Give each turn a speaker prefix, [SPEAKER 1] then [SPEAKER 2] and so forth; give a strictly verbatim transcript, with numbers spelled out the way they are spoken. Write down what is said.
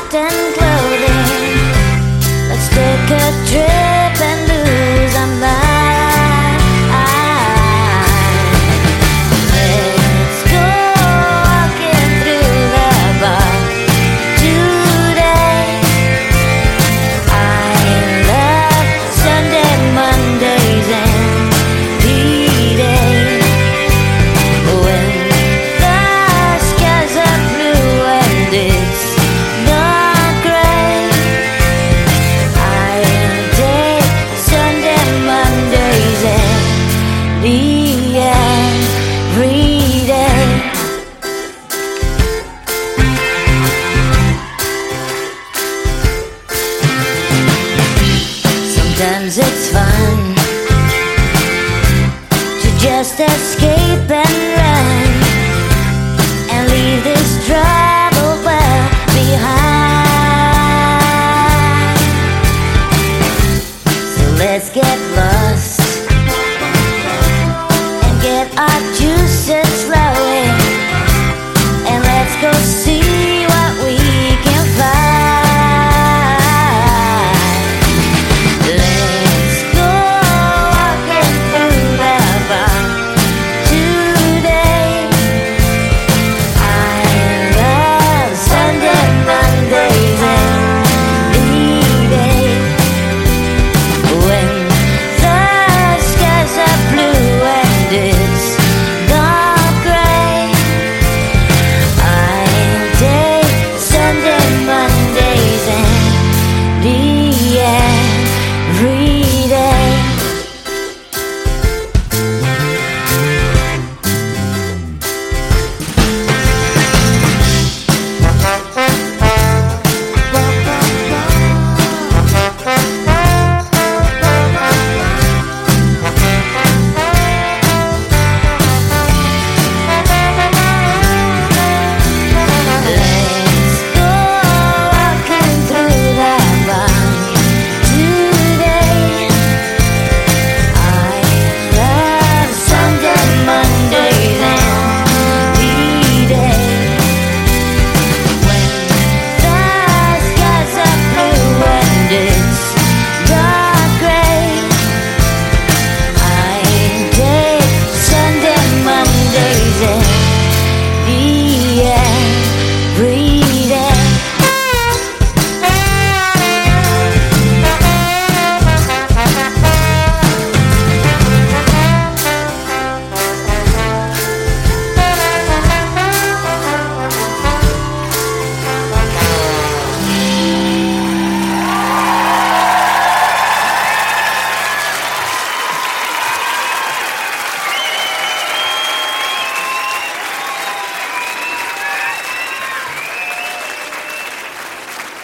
[SPEAKER 1] and clothing. Let's take a trip and lose our mind. Let's go walking through the park today. I love Sunday, Mondays, and D-Day. When the skies are blue and it's not gray, I'll take Sunday, Mondays, and D every day. Sometimes it's fun to just escape